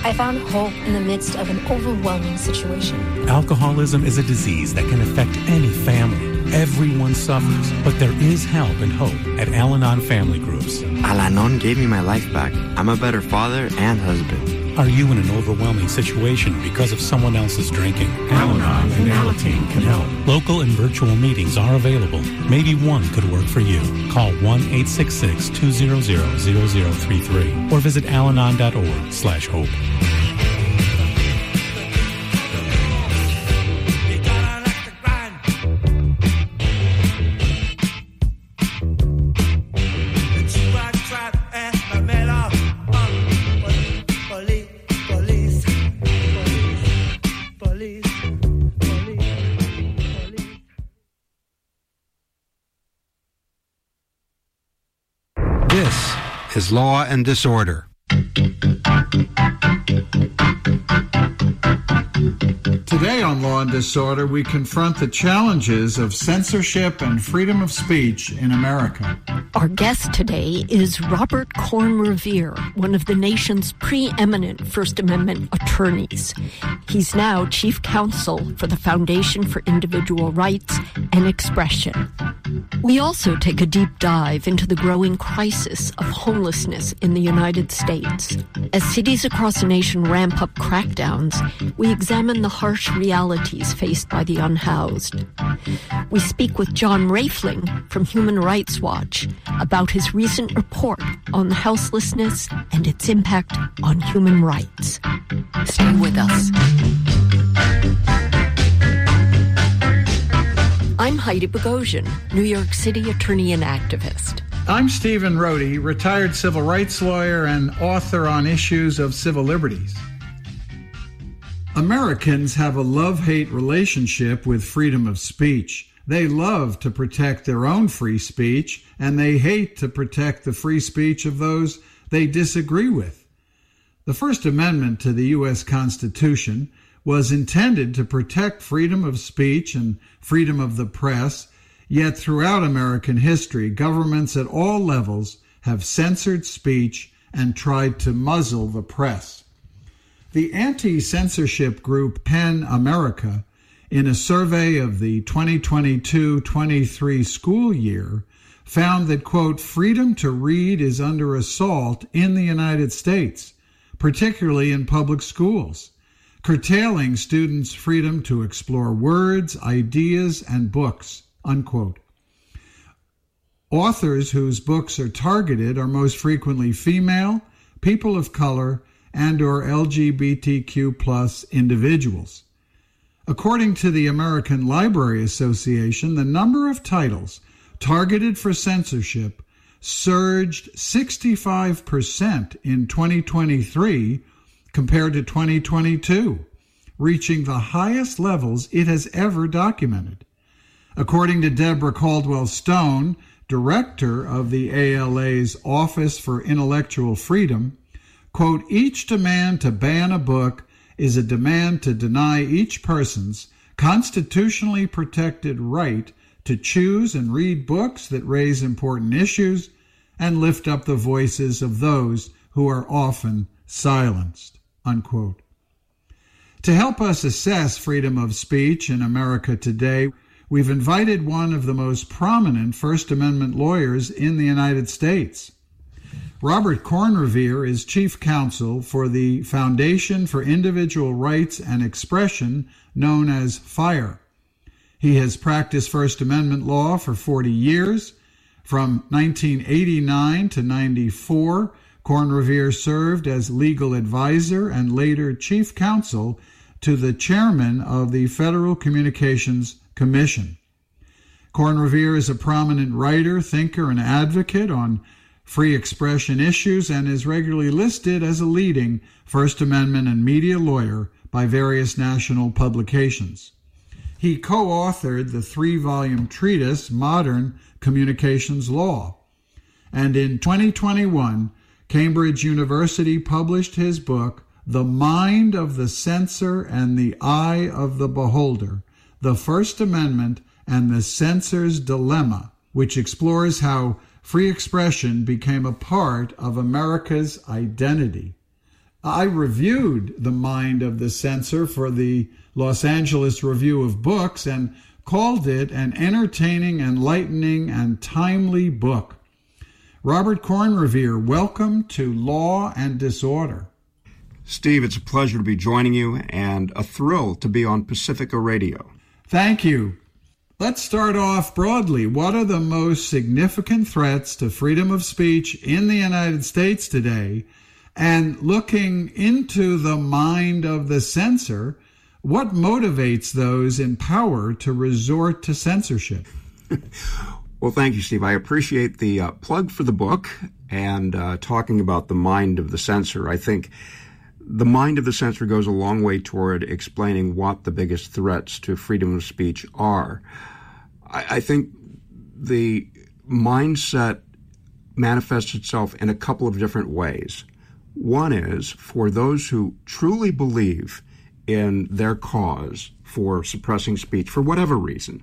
I found hope in the midst of an overwhelming situation. Alcoholism is a disease that can affect any family. Everyone suffers, but there is help and hope at Al-Anon Family Groups. Al-Anon gave me my life back. I'm a better father and husband. Are you in an overwhelming situation because of someone else's drinking? Al-Anon and Alateen can help. Local and virtual meetings are available. Maybe one could work for you. Call 1-866-200-0033 or visit alanon.org/hope. Is Law and Disorder. Today on Law and Disorder, we confront the challenges of censorship and freedom of speech in America. Our guest today is Robert Korn Revere, one of the nation's preeminent First Amendment attorneys. He's now Chief Counsel for the Foundation for Individual Rights and Expression. We also take a deep dive into the growing crisis of homelessness in the United States. As cities across the nation ramp up crackdowns, we examine the harsh realities faced by the unhoused. We speak with John Raifling from Human Rights Watch about his recent report on houselessness and its impact on human rights. Stay with us. I'm Heidi Bogosian, New York City attorney and activist. I'm Stephen Rohde, retired civil rights lawyer and author on issues of civil liberties. Americans have a love-hate relationship with freedom of speech. They love to protect their own free speech, and they hate to protect the free speech of those they disagree with. The First Amendment to the U.S. Constitution was intended to protect freedom of speech and freedom of the press, yet throughout American history, governments at all levels have censored speech and tried to muzzle the press. The anti-censorship group PEN America, in a survey of the 2022-23 school year, found that, quote, freedom to read is under assault in the United States, particularly in public schools, curtailing students' freedom to explore words, ideas, and books, unquote. Authors whose books are targeted are most frequently female, people of color, and or LGBTQ plus individuals. According to the American Library Association, the number of titles targeted for censorship surged 65% in 2023 compared to 2022, reaching the highest levels it has ever documented. According to Deborah Caldwell Stone, director of the ALA's Office for Intellectual Freedom, quote, each demand to ban a book is a demand to deny each person's constitutionally protected right to choose and read books that raise important issues and lift up the voices of those who are often silenced, unquote. To help us assess freedom of speech in America today, we've invited one of the most prominent First Amendment lawyers in the United States. Robert Korn Revere is Chief Counsel for the Foundation for Individual Rights and Expression, known as FIRE. He has practiced First Amendment law for 40 years. From 1989 to 94, Korn Revere served as legal advisor and later Chief Counsel to the chairman of the Federal Communications Commission. Korn Revere is a prominent writer, thinker, and advocate on free expression issues and is regularly listed as a leading First Amendment and media lawyer by various national publications. He co-authored the 3-volume treatise, Modern Communications Law. And in 2021, Cambridge University published his book, The Mind of the Censor and the Eye of the Beholder, The First Amendment and the Censor's Dilemma, which explores how free expression became a part of America's identity. I reviewed The Mind of the Censor for the Los Angeles Review of Books and called it an entertaining, enlightening, and timely book. Robert Kornrevier, welcome to Law and Disorder. Steve, it's a pleasure to be joining you and a thrill to be on Pacifica Radio. Thank you. Let's start off broadly. What are the most significant threats to freedom of speech in the United States today? And looking into the mind of the censor, what motivates those in power to resort to censorship? Well, thank you, Steve. I appreciate the plug for the book and talking about the mind of the censor. I think the mind of the censor goes a long way toward explaining what the biggest threats to freedom of speech are. I think the mindset manifests itself in a couple of different ways. One is for those who truly believe in their cause for suppressing speech for whatever reason.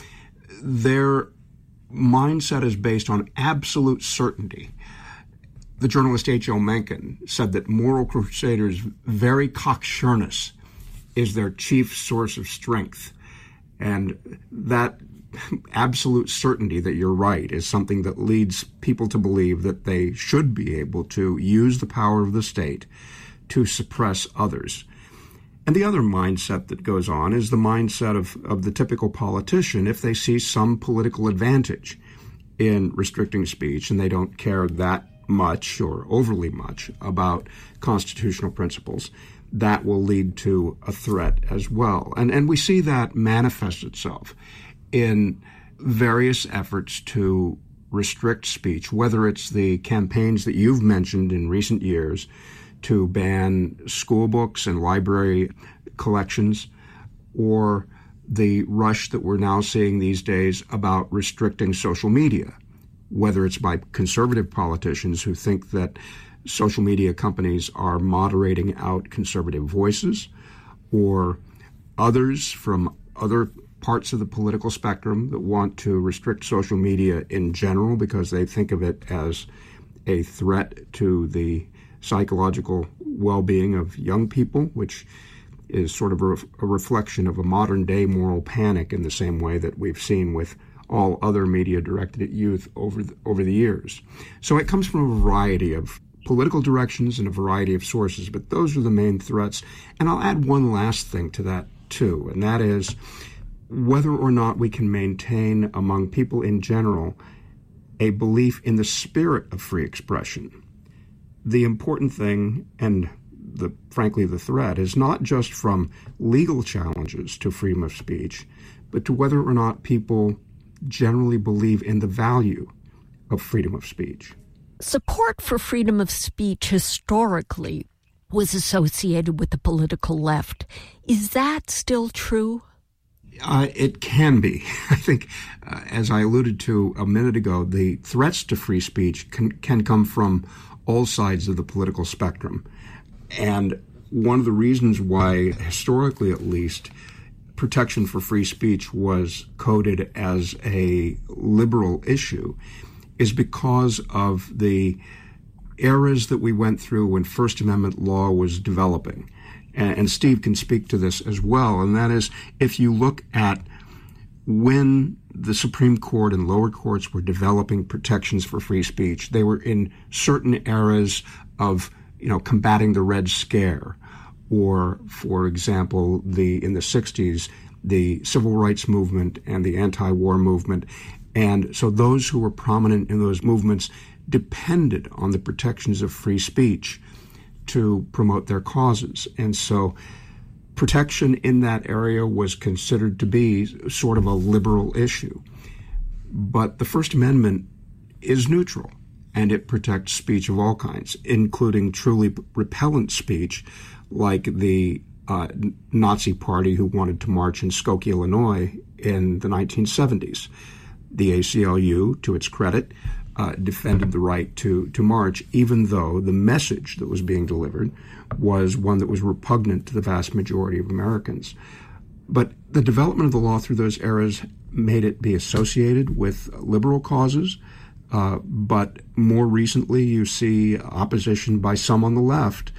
Their mindset is based on absolute certainty. The journalist H.L. Mencken said that moral crusaders' very cocksureness is their chief source of strength. And that absolute certainty that you're right is something that leads people to believe that they should be able to use the power of the state to suppress others. And the other mindset that goes on is the mindset of the typical politician. If they see some political advantage in restricting speech and they don't care that much or overly much about constitutional principles, that will lead to a threat as well. And we see that manifest itself in various efforts to restrict speech, whether it's the campaigns that you've mentioned in recent years to ban school books and library collections, or the rush that we're now seeing these days about restricting social media, whether it's by conservative politicians who think that social media companies are moderating out conservative voices, or others from other parts of the political spectrum that want to restrict social media in general because they think of it as a threat to the psychological well-being of young people, which is sort of a reflection of a modern-day moral panic in the same way that we've seen with all other media directed at youth over the years. So it comes from a variety of political directions and a variety of sources, but those are the main threats. And I'll add one last thing to that, too, and that is whether or not we can maintain among people in general a belief in the spirit of free expression. The important thing, and frankly the threat, is not just from legal challenges to freedom of speech, but to whether or not people generally believe in the value of freedom of speech. Support for freedom of speech historically was associated with the political left. Is that still true? It can be. I think, as I alluded to a minute ago, the threats to free speech can come from all sides of the political spectrum. And one of the reasons why, historically at least, protection for free speech was coded as a liberal issue is because of the eras that we went through when First Amendment law was developing. And Steve can speak to this as well, and that is if you look at when the Supreme Court and lower courts were developing protections for free speech, they were in certain eras of, combating the Red Scare, or, for example, in the 60s, the civil rights movement and the anti-war movement. And so those who were prominent in those movements depended on the protections of free speech to promote their causes. And so protection in that area was considered to be sort of a liberal issue. But the First Amendment is neutral, and it protects speech of all kinds, including truly repellent speech, like the Nazi Party who wanted to march in Skokie, Illinois in the 1970s. The ACLU, to its credit, defended the right to march, even though the message that was being delivered was one that was repugnant to the vast majority of Americans. But the development of the law through those eras made it be associated with liberal causes, but more recently you see opposition by some on the left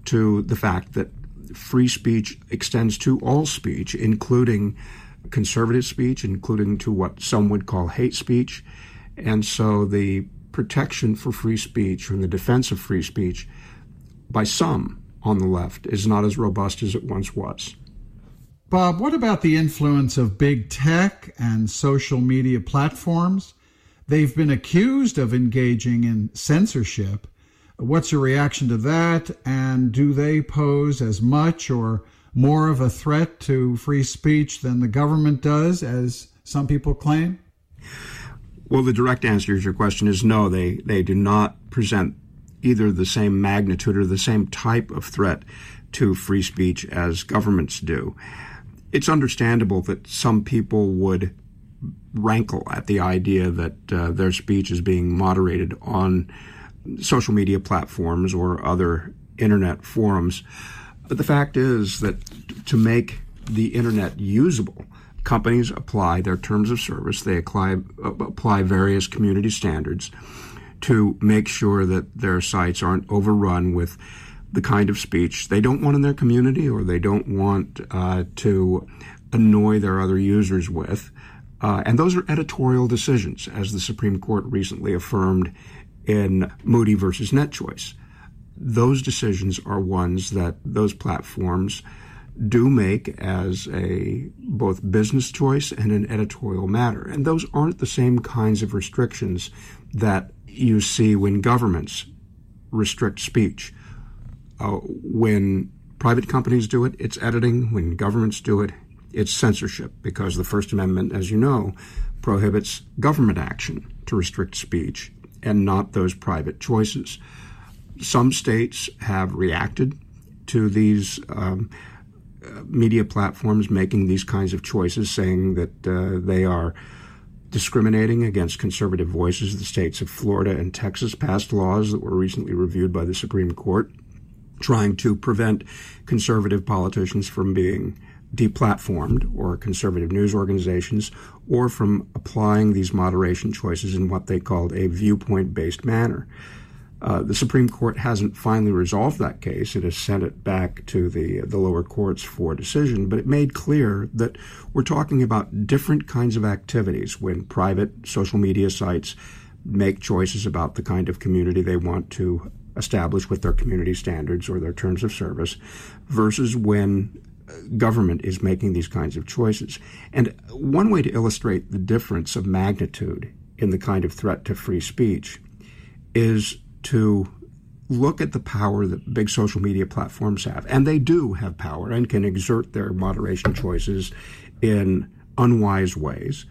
to the fact that free speech extends to all speech, including conservative speech, including to what some would call hate speech. And so the protection for free speech and the defense of free speech by some on the left is not as robust as it once was. Bob, what about the influence of big tech and social media platforms? They've been accused of engaging in censorship. What's your reaction to that? And do they pose as much or more of a threat to free speech than the government does, as some people claim? Well, the direct answer to your question is no, they do not present either the same magnitude or the same type of threat to free speech as governments do. It's understandable that some people would rankle at the idea that their speech is being moderated on social media platforms or other internet forums. But the fact is that to make the internet usable, companies apply their terms of service. They apply various community standards to make sure that their sites aren't overrun with the kind of speech they don't want in their community or they don't want to annoy their other users with. And those are editorial decisions, as the Supreme Court recently affirmed in Moody versus NetChoice. Those decisions are ones that those platforms do make as a both business choice and an editorial matter. And those aren't the same kinds of restrictions that you see when governments restrict speech. When private companies do it, it's editing. When governments do it, it's censorship, because the First Amendment, as you know, prohibits government action to restrict speech and not those private choices. Some states have reacted to these media platforms making these kinds of choices, saying that they are discriminating against conservative voices. The states of Florida and Texas passed laws that were recently reviewed by the Supreme Court, trying to prevent conservative politicians from being deplatformed, or conservative news organizations, or from applying these moderation choices in what they called a viewpoint-based manner. The Supreme Court hasn't finally resolved that case. It has sent it back to the lower courts for decision, but it made clear that we're talking about different kinds of activities when private social media sites make choices about the kind of community they want to establish with their community standards or their terms of service, versus when government is making these kinds of choices. And one way to illustrate the difference of magnitude in the kind of threat to free speech is to look at the power that big social media platforms have. And they do have power and can exert their moderation choices in unwise ways.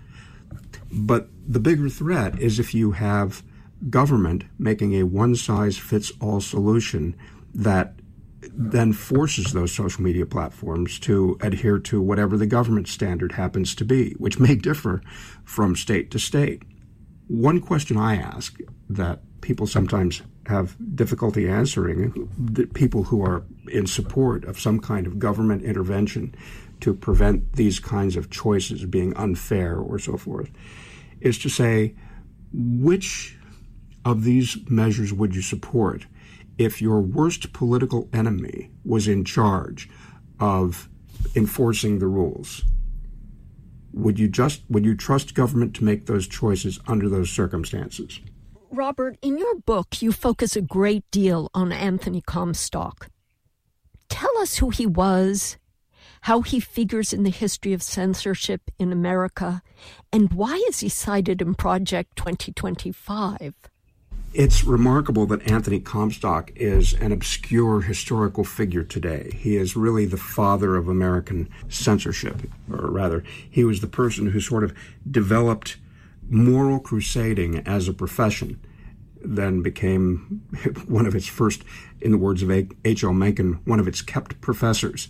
But the bigger threat is if you have government making a one-size-fits-all solution that then forces those social media platforms to adhere to whatever the government standard happens to be, which may differ from state to state. One question I ask that people sometimes have difficulty answering, people who are in support of some kind of government intervention to prevent these kinds of choices being unfair or so forth, is to say, which of these measures would you support if your worst political enemy was in charge of enforcing the rules? Would you trust government to make those choices under those circumstances? Robert, in your book, you focus a great deal on Anthony Comstock. Tell us who he was, how he figures in the history of censorship in America, and why is he cited in Project 2025? It's remarkable that Anthony Comstock is an obscure historical figure today. He is really the father of American censorship, or rather, he was the person who sort of developed moral crusading as a profession, then became one of its first, in the words of H.L. Mencken, one of its kept professors.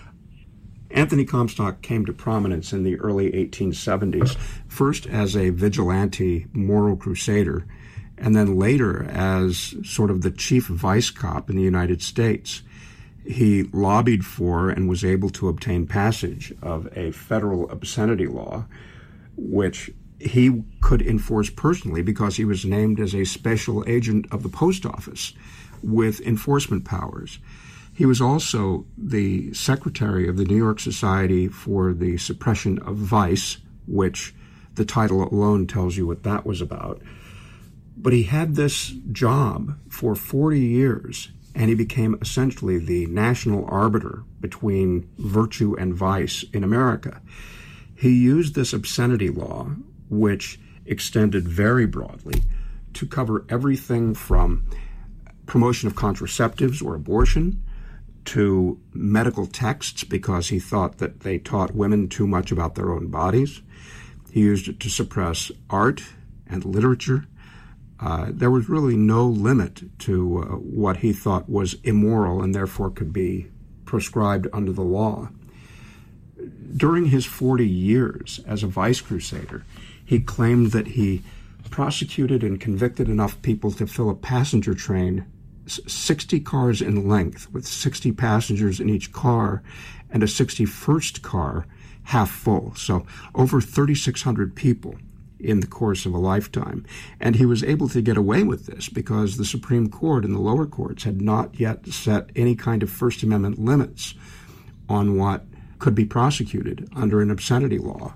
Anthony Comstock came to prominence in the early 1870s, first as a vigilante moral crusader, and then later as sort of the chief vice cop in the United States. He lobbied for and was able to obtain passage of a federal obscenity law, which he could enforce personally because he was named as a special agent of the post office with enforcement powers. He was also the secretary of the New York Society for the Suppression of Vice, which the title alone tells you what that was about. But he had this job for 40 years, and he became essentially the national arbiter between virtue and vice in America. He used this obscenity law, which extended very broadly, to cover everything from promotion of contraceptives or abortion to medical texts, because he thought that they taught women too much about their own bodies. He used it to suppress art and literature. There was really no limit to what he thought was immoral and therefore could be prescribed under the law. During his 40 years as a vice crusader, he claimed that he prosecuted and convicted enough people to fill a passenger train 60 cars in length with 60 passengers in each car, and a 61st car half full. So over 3,600 people in the course of a lifetime. And he was able to get away with this because the Supreme Court and the lower courts had not yet set any kind of First Amendment limits on what could be prosecuted under an obscenity law.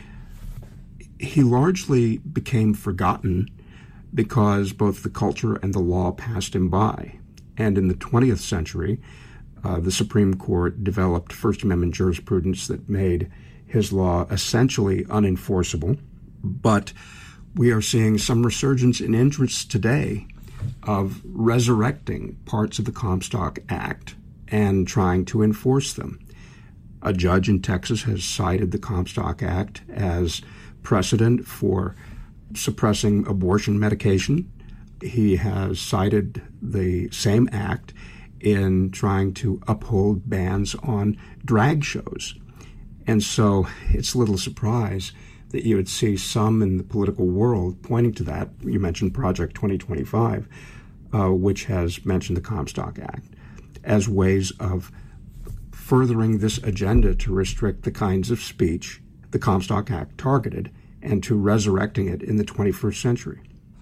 He largely became forgotten because both the culture and the law passed him by. And in the 20th century, the Supreme Court developed First Amendment jurisprudence that made his law essentially unenforceable. But we are seeing some resurgence in interest today of resurrecting parts of the Comstock Act and trying to enforce them. A judge in Texas has cited the Comstock Act as precedent for suppressing abortion medication. He has cited the same act in trying to uphold bans on drag shows. And so it's a little surprise that you would see some in the political world pointing to that. You mentioned Project 2025, which has mentioned the Comstock Act as ways of furthering this agenda to restrict the kinds of speech the Comstock Act targeted and to resurrecting it in the 21st century.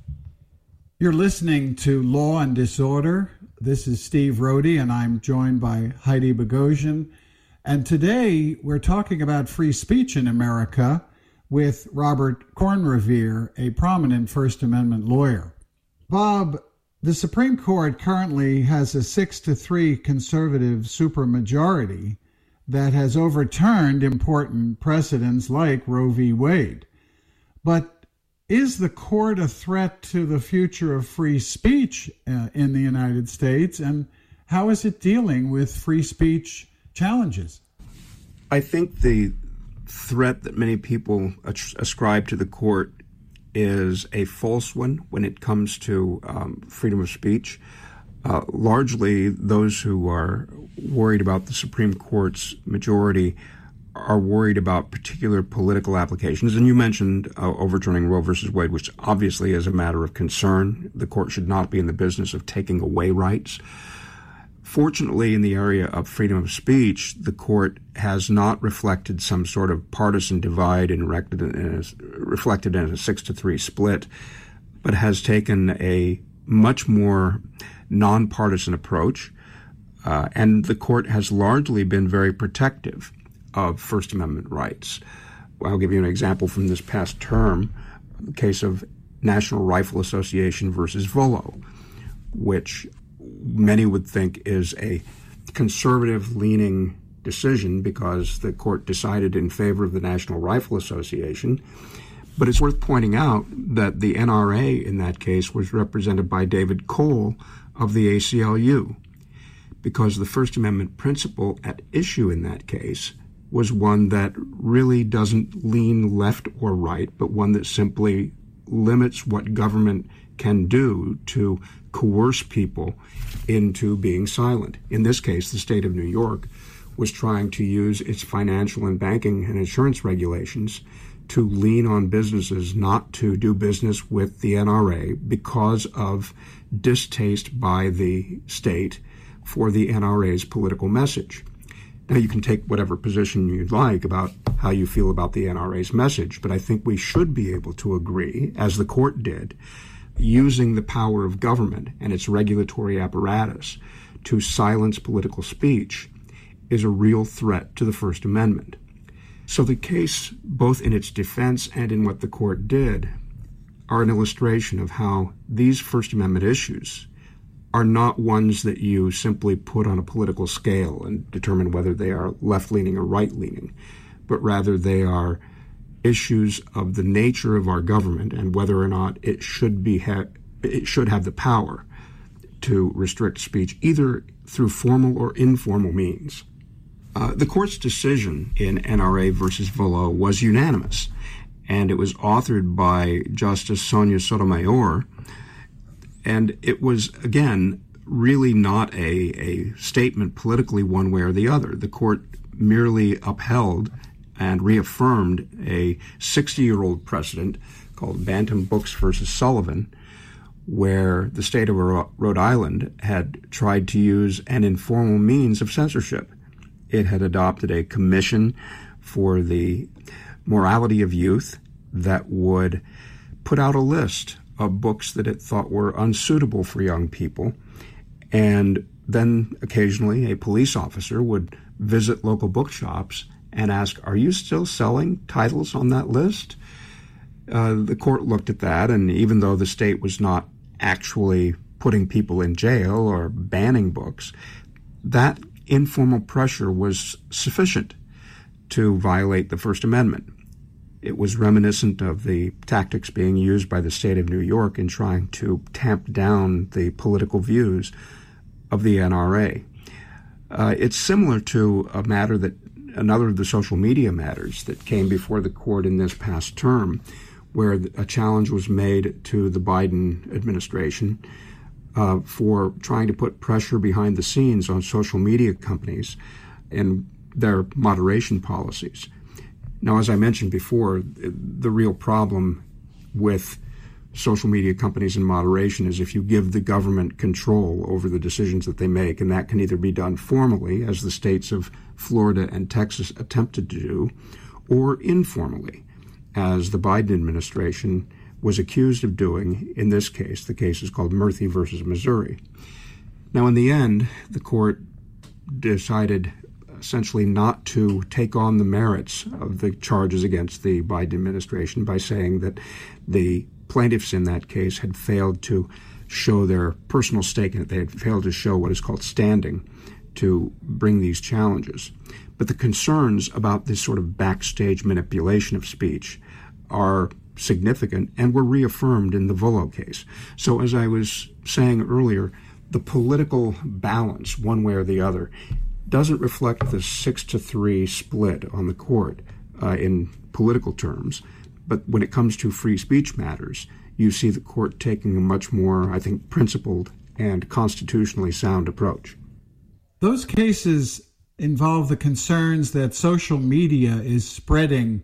You're listening to Law and Disorder. This is Steve Rohde, and I'm joined by Heidi Bogosian. And today we're talking about free speech in America with Robert Kornrevier, a prominent First Amendment lawyer. Bob, the Supreme Court currently has a 6-3 conservative supermajority that has overturned important precedents like Roe v. Wade. But is the court a threat to the future of free speech in the United States, and how is it dealing with free speech challenges? I think the threat that many people ascribe to the court is a false one when it comes to freedom of speech. Largely, those who are worried about the Supreme Court's majority are worried about particular political applications. And you mentioned overturning Roe versus Wade, which obviously is a matter of concern. The court should not be in the business of taking away rights. Fortunately, in the area of freedom of speech, the court has not reflected some sort of partisan divide and reflected in a 6-3 split, but has taken a much more nonpartisan approach. And the court has largely been very protective of First Amendment rights. I'll give you an example from this past term, the case of National Rifle Association versus Volo, which many would think is a conservative-leaning decision because the court decided in favor of the National Rifle Association. But it's worth pointing out that the NRA in that case was represented by David Cole of the ACLU, because the First Amendment principle at issue in that case was one that really doesn't lean left or right, but one that simply limits what government can do to coerce people into being silent. In this case, the state of New York was trying to use its financial and banking and insurance regulations to lean on businesses not to do business with the NRA because of distaste by the state for the NRA's political message. Now, you can take whatever position you'd like about how you feel about the NRA's message, but I think we should be able to agree, as the court did, using the power of government and its regulatory apparatus to silence political speech is a real threat to the First Amendment. So the case, both in its defense and in what the court did, are an illustration of how these First Amendment issues are not ones that you simply put on a political scale and determine whether they are left-leaning or right-leaning, but rather they are issues of the nature of our government and whether or not it should have the power to restrict speech either through formal or informal means. The court's decision in NRA versus Volo was unanimous, and it was authored by Justice Sonia Sotomayor, and it was, again, really not a statement politically one way or the other. The court merely upheld and reaffirmed a 60-year-old precedent called Bantam Books versus Sullivan, where the state of Rhode Island had tried to use an informal means of censorship. It had adopted a commission for the morality of youth that would put out a list of books that it thought were unsuitable for young people, and then occasionally a police officer would visit local bookshops and ask, "Are you still selling titles on that list?" The court looked at that, and even though the state was not actually putting people in jail or banning books, that informal pressure was sufficient to violate the First Amendment. It was reminiscent of the tactics being used by the state of New York in trying to tamp down the political views of the NRA. It's similar to another of the social media matters that came before the court in this past term, where a challenge was made to the Biden administration for trying to put pressure behind the scenes on social media companies and their moderation policies. Now, as I mentioned before, the real problem with social media companies and moderation is if you give the government control over the decisions that they make, and that can either be done formally, as the states of Florida and Texas attempted to do, or informally, as the Biden administration was accused of doing in this case. The case is called Murphy versus Missouri. Now, in the end, the court decided essentially not to take on the merits of the charges against the Biden administration by saying that the plaintiffs in that case had failed to show their personal stake in it. They had failed to show what is called standing to bring these challenges. But the concerns about this sort of backstage manipulation of speech are significant and were reaffirmed in the Volo case. So as I was saying earlier, the political balance, one way or the other, doesn't reflect the 6-3 split on the court in political terms. But when it comes to free speech matters, you see the court taking a much more, I think, principled and constitutionally sound approach. Those cases involve the concerns that social media is spreading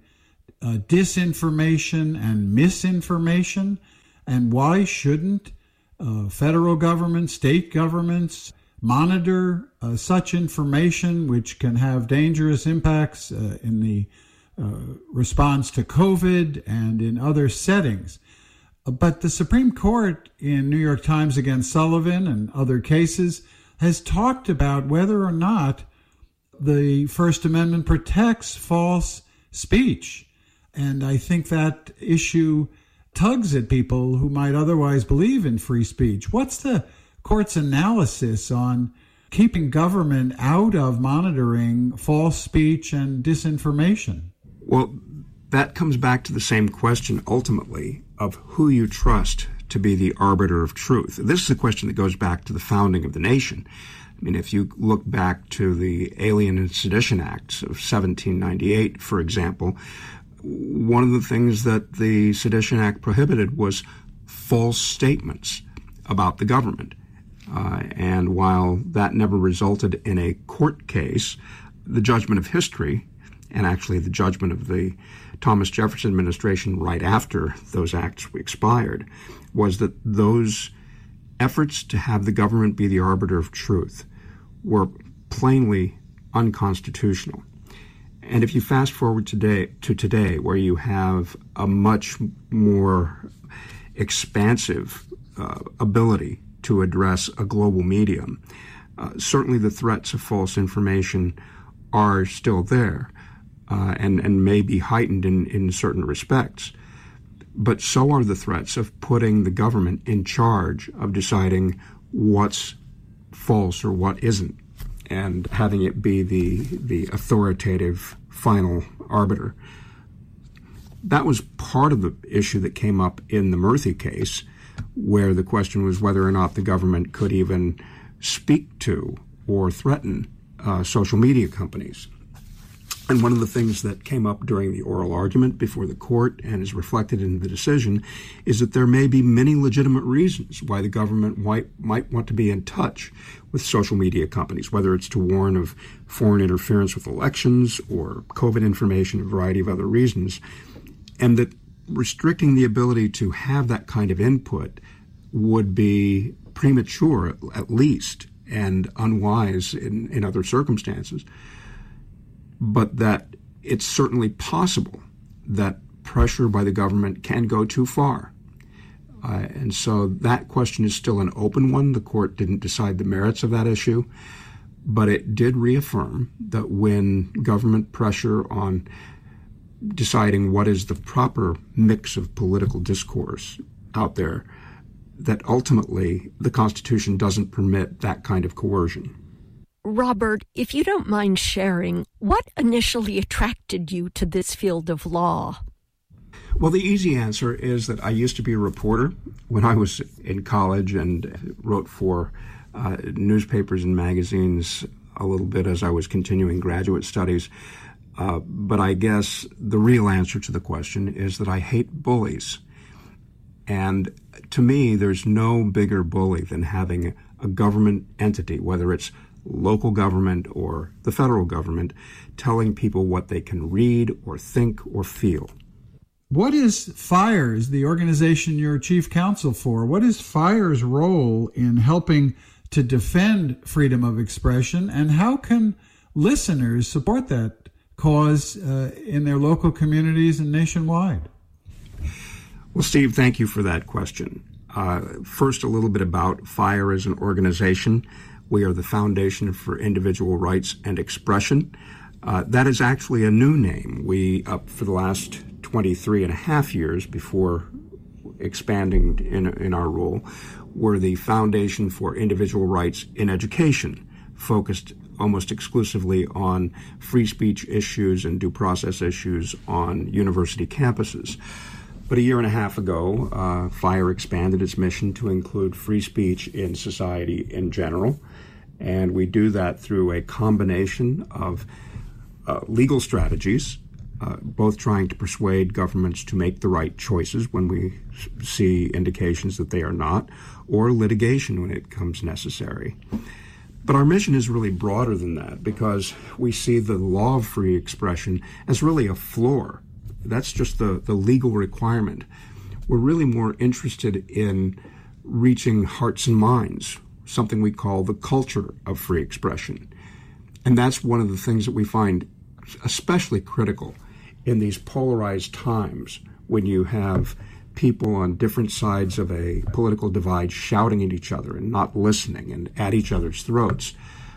disinformation and misinformation, and why shouldn't federal government, state governments monitor such information, which can have dangerous impacts in the response to COVID and in other settings. But the Supreme Court in New York Times against Sullivan and other cases has talked about whether or not the First Amendment protects false speech. And I think that issue tugs at people who might otherwise believe in free speech. What's the court's analysis on keeping government out of monitoring false speech and disinformation? Well, that comes back to the same question, ultimately, of who you trust to be the arbiter of truth. This is a question that goes back to the founding of the nation. I mean, if you look back to the Alien and Sedition Acts of 1798, for example, one of the things that the Sedition Act prohibited was false statements about the government. And while that never resulted in a court case, the judgment of history, and actually the judgment of the Thomas Jefferson administration right after those acts expired, was that those efforts to have the government be the arbiter of truth were plainly unconstitutional. And if you fast forward to today, where you have a much more expansive ability to address a global medium, Certainly the threats of false information are still there and may be heightened in certain respects. But so are the threats of putting the government in charge of deciding what's false or what isn't, and having it be the authoritative final arbiter. That was part of the issue that came up in the Murthy case, where the question was whether or not the government could even speak to or threaten social media companies. And one of the things that came up during the oral argument before the court and is reflected in the decision is that there may be many legitimate reasons why the government might want to be in touch with social media companies, whether it's to warn of foreign interference with elections or COVID information, a variety of other reasons, and that restricting the ability to have that kind of input would be premature, at least, and unwise in other circumstances. But that it's certainly possible that pressure by the government can go too far. And so that question is still an open one. The court didn't decide the merits of that issue, but it did reaffirm that when government pressure on deciding what is the proper mix of political discourse out there, that ultimately the Constitution doesn't permit that kind of coercion. Robert, if you don't mind sharing, what initially attracted you to this field of law? Well, the easy answer is that I used to be a reporter when I was in college and wrote for newspapers and magazines a little bit as I was continuing graduate studies. But I guess the real answer to the question is that I hate bullies. And to me, there's no bigger bully than having a government entity, whether it's local government or the federal government, telling people what they can read or think or feel. What is FIRES, the organization you're chief counsel for? What is FIRES' role in helping to defend freedom of expression, and how can listeners support that cause in their local communities and nationwide? Well, Steve, thank you for that question. First, a little bit about FIRE as an organization. We are the Foundation for Individual Rights and Expression. That is actually a new name. We, for the last 23 and a half years before expanding in our role, were the Foundation for Individual Rights in Education, focused almost exclusively on free speech issues and due process issues on university campuses. But a year and a half ago, FIRE expanded its mission to include free speech in society in general. And we do that through a combination of legal strategies, both trying to persuade governments to make the right choices when we see indications that they are not, or litigation when it becomes necessary. But our mission is really broader than that, because we see the law of free expression as really a floor. That's just the legal requirement. We're really more interested in reaching hearts and minds, something we call the culture of free expression. And that's one of the things that we find especially critical in these polarized times when you have people on different sides of a political divide shouting at each other and not listening and at each other's throats.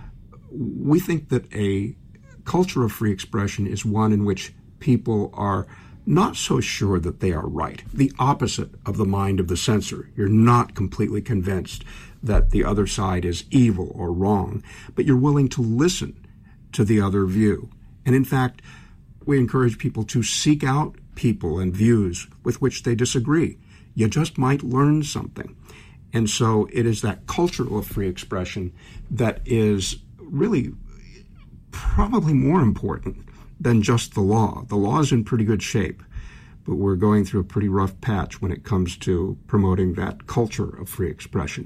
We think that a culture of free expression is one in which people are not so sure that they are right, the opposite of the mind of the censor. You're not completely convinced that the other side is evil or wrong, but you're willing to listen to the other view. And in fact, we encourage people to seek out people and views with which they disagree. You just might learn something. And so it is that culture of free expression that is really probably more important than just the law. The law is in pretty good shape, but we're going through a pretty rough patch when it comes to promoting that culture of free expression.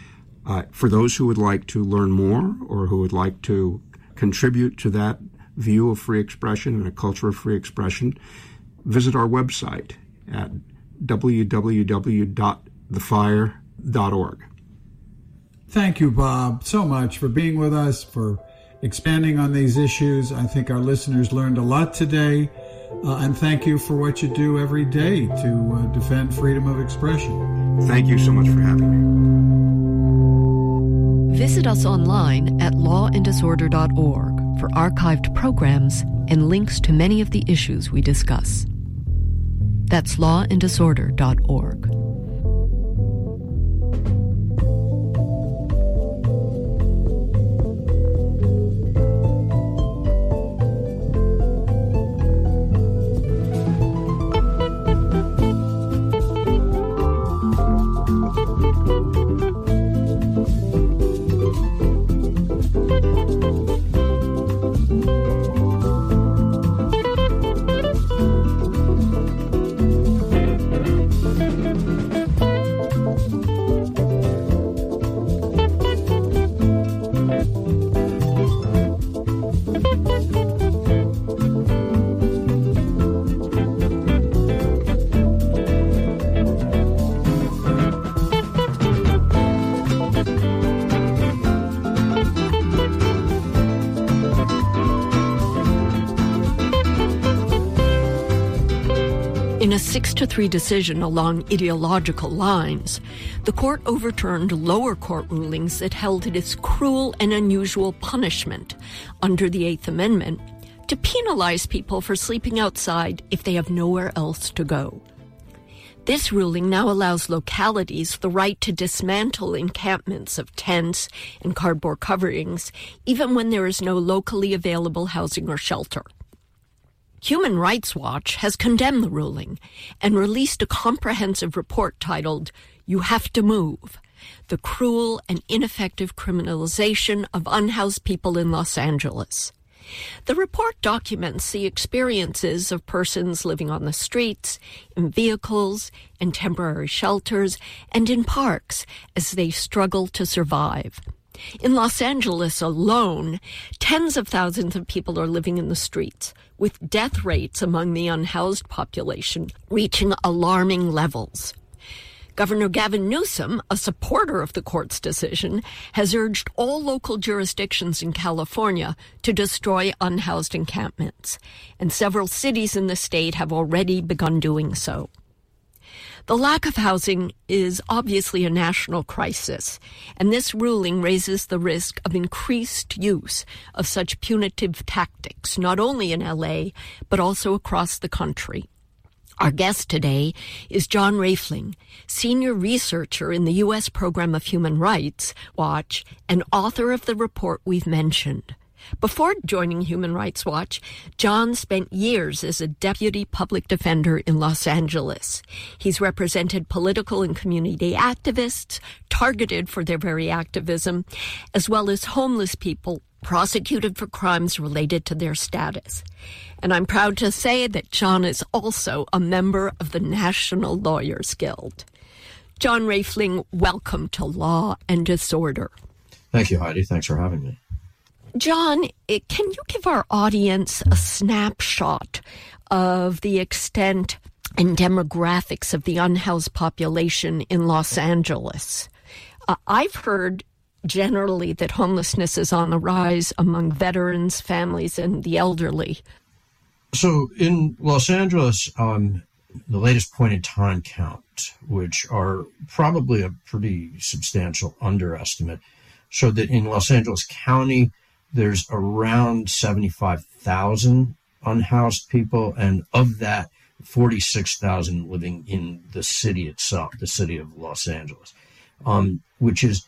For those who would like to learn more or who would like to contribute to that view of free expression and a culture of free expression, visit our website at www.thefire.org. Thank you, Bob, so much for being with us, for expanding on these issues. I think our listeners learned a lot today, and thank you for what you do every day to defend freedom of expression. Thank you so much for having me. Visit us online at lawanddisorder.org for archived programs and links to many of the issues we discuss. That's lawanddisorder.org. In a 6-3 decision along ideological lines, the court overturned lower court rulings that held it as cruel and unusual punishment under the Eighth Amendment to penalize people for sleeping outside if they have nowhere else to go. This ruling now allows localities the right to dismantle encampments of tents and cardboard coverings, even when there is no locally available housing or shelter. Human Rights Watch has condemned the ruling and released a comprehensive report titled, "You Have to Move: The Cruel and Ineffective Criminalization of Unhoused People in Los Angeles." The report documents the experiences of persons living on the streets, in vehicles, in temporary shelters, and in parks as they struggle to survive. In Los Angeles alone, tens of thousands of people are living in the streets, with death rates among the unhoused population reaching alarming levels. Governor Gavin Newsom, a supporter of the court's decision, has urged all local jurisdictions in California to destroy unhoused encampments, and several cities in the state have already begun doing so. The lack of housing is obviously a national crisis, and this ruling raises the risk of increased use of such punitive tactics, not only in LA, but also across the country. Our guest today is John Raifling, senior researcher in the U.S. Program of Human Rights Watch and author of the report we've mentioned. Before joining Human Rights Watch, John spent years as a deputy public defender in Los Angeles. He's represented political and community activists targeted for their very activism, as well as homeless people prosecuted for crimes related to their status. And I'm proud to say that John is also a member of the National Lawyers Guild. John Raifling, welcome to Law and Disorder. Thank you, Heidi. Thanks for having me. John, can you give our audience a snapshot of the extent and demographics of the unhoused population in Los Angeles? I've heard generally that homelessness is on the rise among veterans, families, and the elderly. So in Los Angeles, the latest point-in-time count, which are probably a pretty substantial underestimate, showed that in Los Angeles County, there's around 75,000 unhoused people, and of that, 46,000 living in the city itself, the city of Los Angeles, which is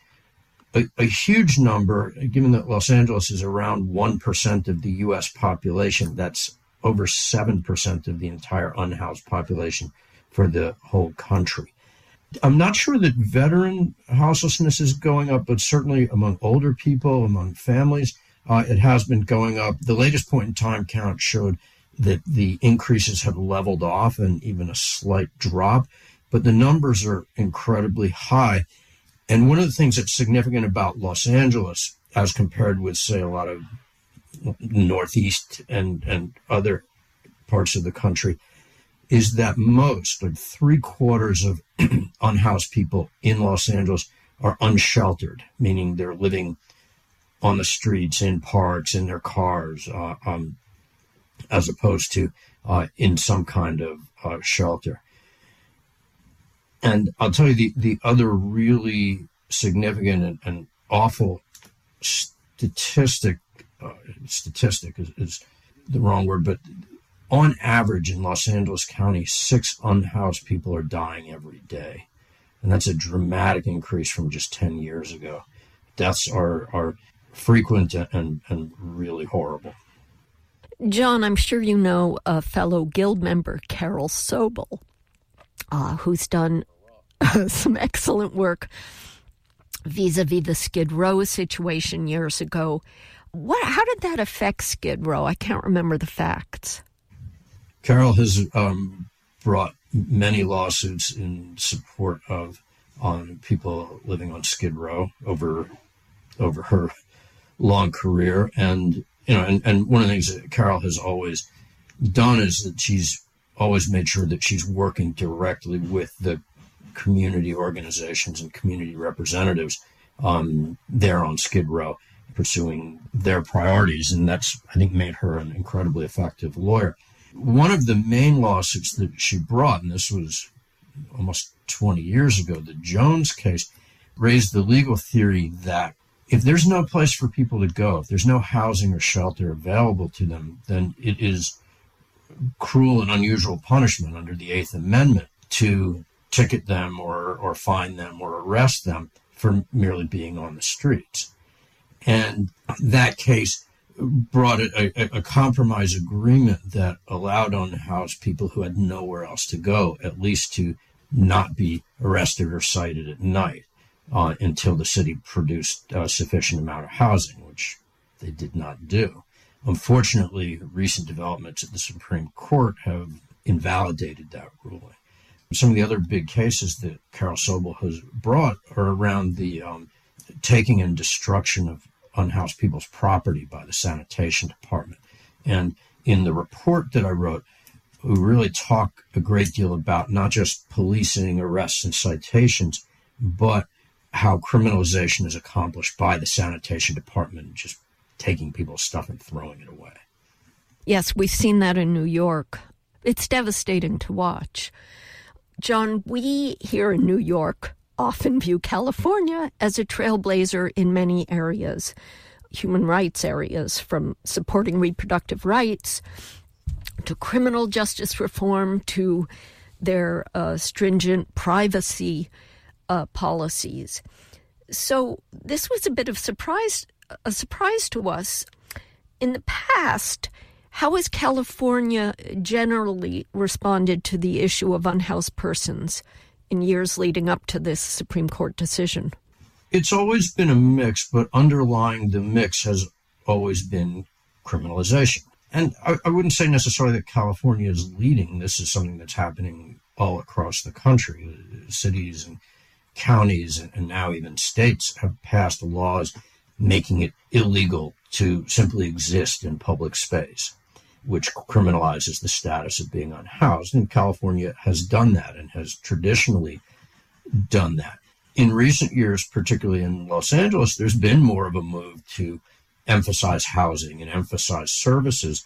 a huge number, given that Los Angeles is around 1% of the U.S. population. That's over 7% of the entire unhoused population for the whole country. I'm not sure that veteran houselessness is going up, but certainly among older people, among families, it has been going up. The latest point-in-time count showed that the increases have leveled off and even a slight drop, but the numbers are incredibly high. And one of the things that's significant about Los Angeles, as compared with, say, a lot of Northeast and other parts of the country, is that most, like 3/4 of unhoused people in Los Angeles are unsheltered, meaning they're living on the streets, in parks, in their cars, as opposed to in some kind of shelter. And I'll tell you the other really significant and awful statistic is the wrong word, but on average in Los Angeles County, 6 unhoused people are dying every day. And that's a dramatic increase from just 10 years ago. Deaths are frequent and really horrible. John, I'm sure you know a fellow Guild member, Carol Sobel, who's done some excellent work vis-a-vis the Skid Row situation years ago. How did that affect Skid Row? I can't remember the facts. Carol has brought many lawsuits in support of people living on Skid Row over her long career, and one of the things that Carol has always done is that she's always made sure that she's working directly with the community organizations and community representatives there on Skid Row, pursuing their priorities, and that's, I think, made her an incredibly effective lawyer. One of the main lawsuits that she brought, and this was almost 20 years ago, the Jones case, raised the legal theory that if there's no place for people to go, if there's no housing or shelter available to them, then it is cruel and unusual punishment under the Eighth Amendment to ticket them or fine them or arrest them for merely being on the streets. And that case brought a compromise agreement that allowed unhoused people who had nowhere else to go at least to not be arrested or cited at night until the city produced a sufficient amount of housing, which they did not do. Unfortunately, recent developments at the Supreme Court have invalidated that ruling. Some of the other big cases that Carol Sobel has brought are around the taking and destruction of unhoused people's property by the sanitation department. And in the report that I wrote, we really talk a great deal about not just policing, arrests, and citations, but how criminalization is accomplished by the sanitation department, just taking people's stuff and throwing it away. Yes, we've seen that in New York. It's devastating to watch. John, we here in New York often view California as a trailblazer in many areas, human rights areas, from supporting reproductive rights to criminal justice reform to their stringent privacy policies. So this was a bit of a surprise to us. In the past, how has California generally responded to the issue of unhoused persons in years leading up to this Supreme Court decision? It's always been a mix, but underlying the mix has always been criminalization. And I wouldn't say necessarily that California is leading. This is something that's happening all across the country. Cities and counties and now even states have passed laws making it illegal to simply exist in public space, which criminalizes the status of being unhoused. And California has done that and has traditionally done that. In recent years, particularly in Los Angeles, there's been more of a move to emphasize housing and emphasize services,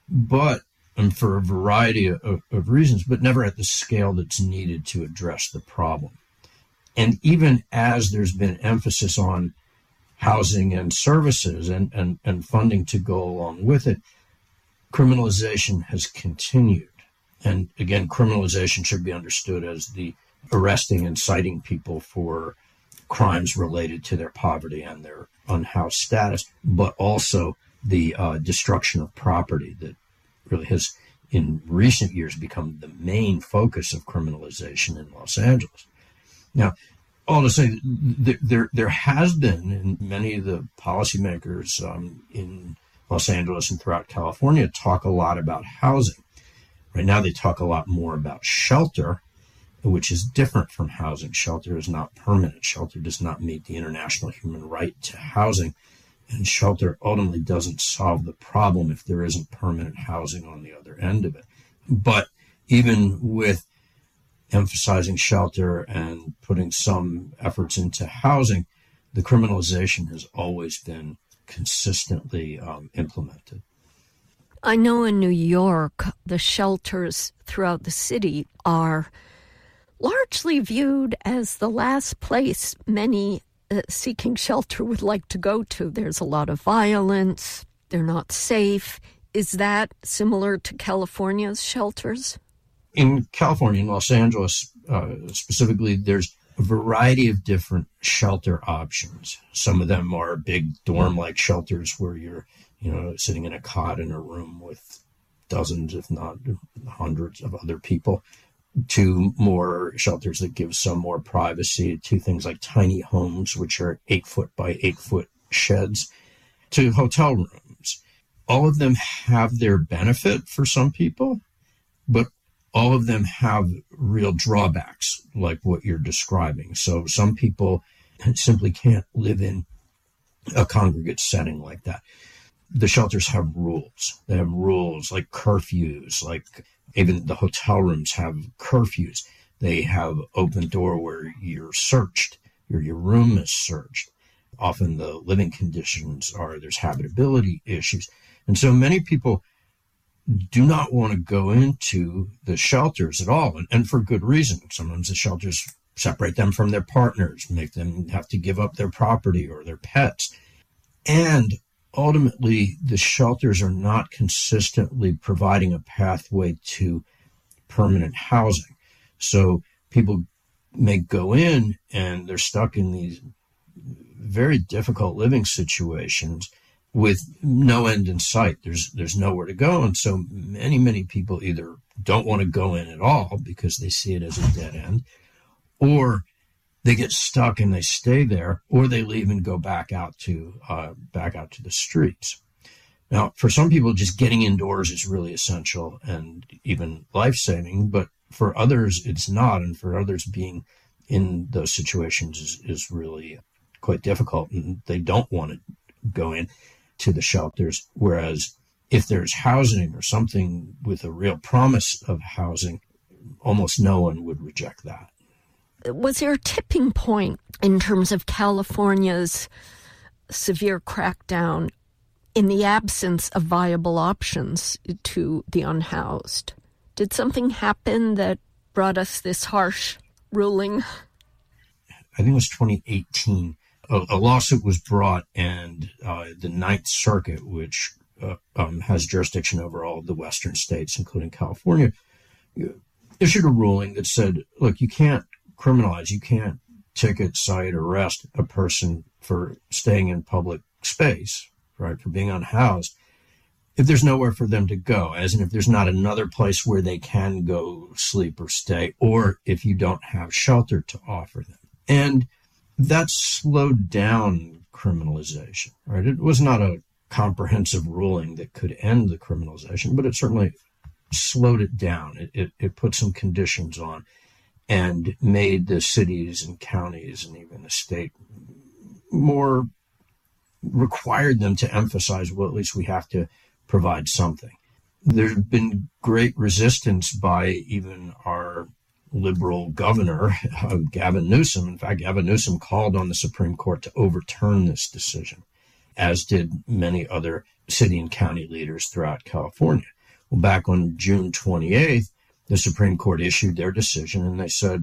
but and for a variety of reasons, but never at the scale that's needed to address the problem. And even as there's been emphasis on housing and services and funding to go along with it, criminalization has continued. And again, criminalization should be understood as the arresting and citing people for crimes related to their poverty and their unhoused status, but also the destruction of property that really has, in recent years, become the main focus of criminalization in Los Angeles. Now, all to say, there has been, and many of the policymakers in Los Angeles and throughout California talk a lot about housing. Right now, they talk a lot more about shelter, which is different from housing. Shelter is not permanent. Shelter does not meet the international human right to housing. And shelter ultimately doesn't solve the problem if there isn't permanent housing on the other end of it. But even with emphasizing shelter and putting some efforts into housing, the criminalization has always been consistently implemented. I know in New York, the shelters throughout the city are largely viewed as the last place many seeking shelter would like to go to. There's a lot of violence. They're not safe. Is that similar to California's shelters? In California, in Los Angeles specifically, there's a variety of different shelter options. Some of them are big dorm-like shelters where you're, sitting in a cot in a room with dozens, if not hundreds of other people, to more shelters that give some more privacy, to things like tiny homes, which are 8-foot by 8-foot sheds, to hotel rooms. All of them have their benefit for some people, but all of them have real drawbacks like what you're describing. So some people simply can't live in a congregate setting like that. The shelters have rules. They have rules like curfews, like even the hotel rooms have curfews. They have open door where you're searched, or your room is searched. Often the living conditions there's habitability issues. And so many people do not want to go into the shelters at all, and for good reason. Sometimes the shelters separate them from their partners, make them have to give up their property or their pets. And ultimately, the shelters are not consistently providing a pathway to permanent housing. So people may go in and they're stuck in these very difficult living situations with no end in sight. There's nowhere to go. And so many people either don't want to go in at all because they see it as a dead end, or they get stuck and they stay there, or they leave and go back out to the streets. Now, for some people, just getting indoors is really essential and even life-saving, but for others, it's not. And for others, being in those situations is really quite difficult, and they don't want to go in to the shelters. Whereas if there's housing or something with a real promise of housing, almost no one would reject that. Was there a tipping point in terms of California's severe crackdown in the absence of viable options to the unhoused? Did something happen that brought us this harsh ruling? I think it was 2018. A lawsuit was brought, and the Ninth Circuit, which has jurisdiction over all of the Western states, including California, issued a ruling that said, look, you can't criminalize, you can't ticket, cite, arrest a person for staying in public space, right, for being unhoused, if there's nowhere for them to go, as in if there's not another place where they can go sleep or stay, or if you don't have shelter to offer them. And that slowed down criminalization, right? It was not a comprehensive ruling that could end the criminalization, but it certainly slowed it down. It put some conditions on and made the cities and counties and even the state more, required them to emphasize, well, at least we have to provide something. There's been great resistance by even our liberal governor, Gavin Newsom. In fact, Gavin Newsom called on the Supreme Court to overturn this decision, as did many other city and county leaders throughout California. Well, back on June 28th, the Supreme Court issued their decision, and they said,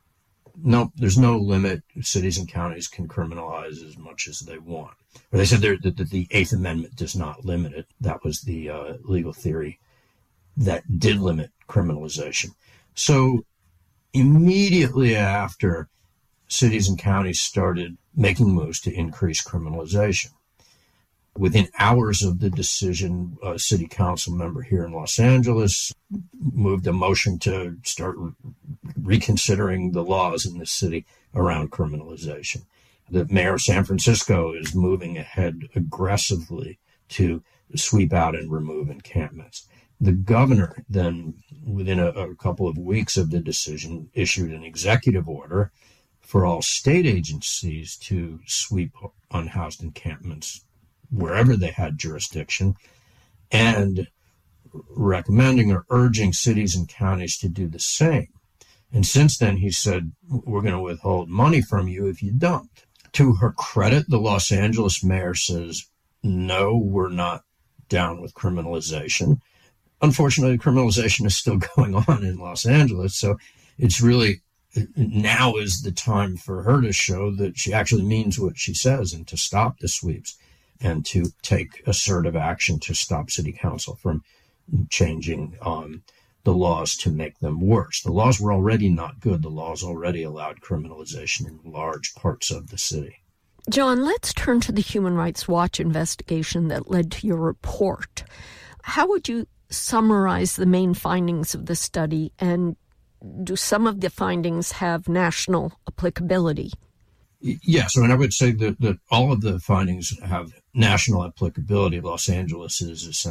no, there's no limit. Cities and counties can criminalize as much as they want. Or they said that the Eighth Amendment does not limit it. That was the legal theory that did limit criminalization. So immediately after, cities and counties started making moves to increase criminalization. Within hours of the decision, a city council member here in Los Angeles moved a motion to start reconsidering the laws in the city around criminalization. The mayor of San Francisco is moving ahead aggressively to sweep out and remove encampments. The governor then, within a couple of weeks of the decision, issued an executive order for all state agencies to sweep unhoused encampments wherever they had jurisdiction, and recommending or urging cities and counties to do the same. And since then, he said, we're going to withhold money from you if you don't. To her credit, the Los Angeles mayor says, no, we're not down with criminalization. Unfortunately, criminalization is still going on in Los Angeles, so it's really now is the time for her to show that she actually means what she says and to stop the sweeps and to take assertive action to stop city council from changing the laws to make them worse. The laws were already not good. The laws already allowed criminalization in large parts of the city. John, let's turn to the Human Rights Watch investigation that led to your report. How would you summarize the main findings of the study, and do some of the findings have national applicability? Yes, I would say that all of the findings have national applicability. Los Angeles is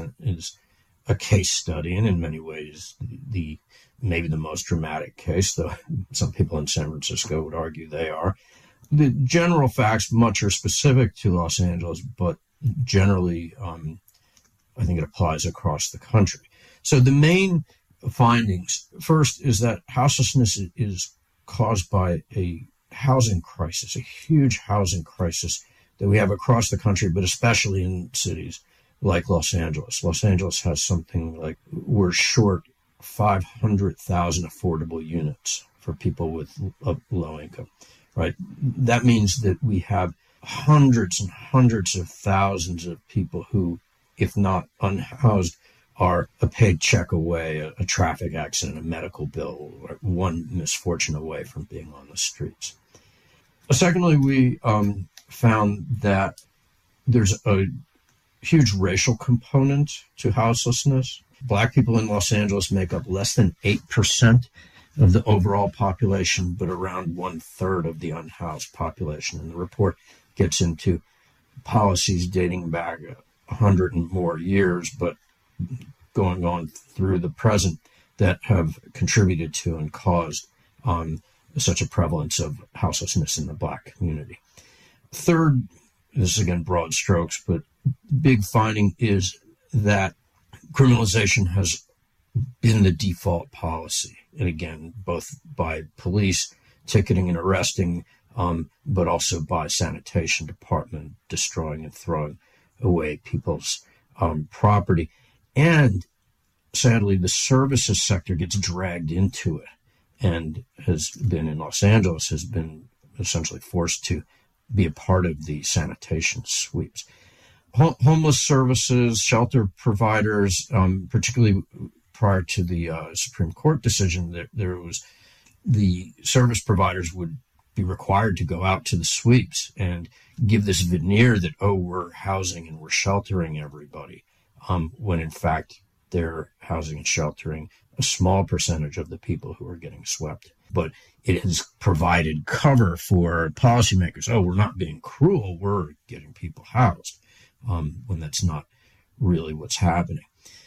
a case study, and in many ways maybe the most dramatic case, though some people in San Francisco would argue they are. The general facts, much are specific to Los Angeles, but generally, I think it applies across the country. So the main findings, first, is that houselessness is caused by a housing crisis, a huge housing crisis that we have across the country, but especially in cities like Los Angeles. Los Angeles has something like, we're short 500,000 affordable units for people with low income. Right. That means that we have hundreds and hundreds of thousands of people who, if not unhoused, are a paid check away, a traffic accident, a medical bill, or one misfortune away from being on the streets. Secondly, we found that there's a huge racial component to houselessness. Black people in Los Angeles make up less than 8% of the overall population, but around 1/3 of the unhoused population. And the report gets into policies dating back 100 and more years, but going on through the present, that have contributed to and caused such a prevalence of houselessness in the Black community. Third, this is again broad strokes, but big finding is that criminalization has been the default policy. And again, both by police ticketing and arresting, but also by sanitation department destroying and throwing away people's property. And sadly, the services sector gets dragged into it and has been in Los Angeles, has been essentially forced to be a part of the sanitation sweeps. Homeless services, shelter providers, particularly prior to the Supreme Court decision, there was the service providers would be required to go out to the sweeps and give this veneer that, oh, we're housing and we're sheltering everybody, when in fact they're housing and sheltering a small percentage of the people who are getting swept. But it has provided cover for policymakers. Oh, we're not being cruel, we're getting people housed, when that's not really what's happening.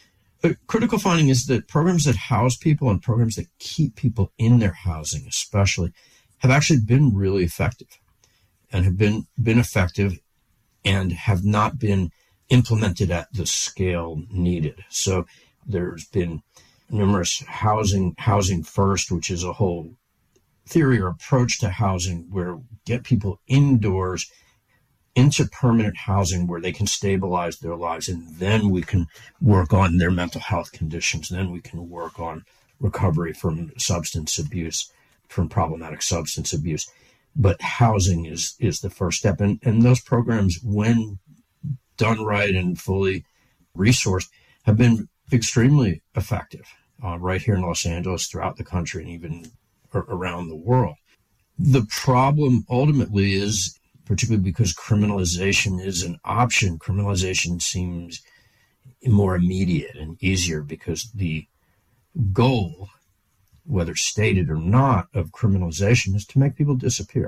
A critical finding is that programs that house people and programs that keep people in their housing especially have actually been really effective and have been effective and have not been implemented at the scale needed. So there's been numerous housing first, which is a whole theory or approach to housing where get people indoors into permanent housing where they can stabilize their lives, and then we can work on their mental health conditions. Then we can work on recovery from substance abuse, from problematic substance abuse. But housing is the first step. And those programs, when done right and fully resourced, have been extremely effective right here in Los Angeles, throughout the country, and even around the world. The problem ultimately is, particularly because criminalization is an option, criminalization seems more immediate and easier because the goal, whether stated or not, of criminalization is to make people disappear,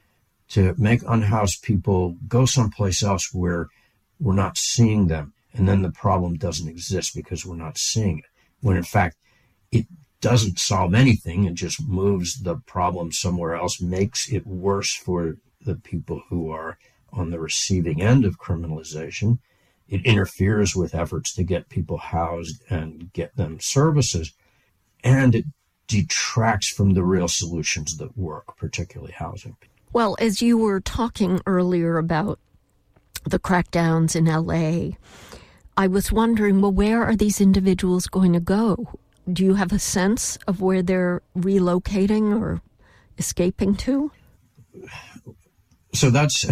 to make unhoused people go someplace else where we're not seeing them. And then the problem doesn't exist because we're not seeing it. When in fact, it doesn't solve anything. It just moves the problem somewhere else, makes it worse for the people who are on the receiving end of criminalization. It interferes with efforts to get people housed and get them services. And it detracts from the real solutions that work, particularly housing. Well, as you were talking earlier about the crackdowns in LA, I was wondering, well, where are these individuals going to go? Do you have a sense of where they're relocating or escaping to? So that's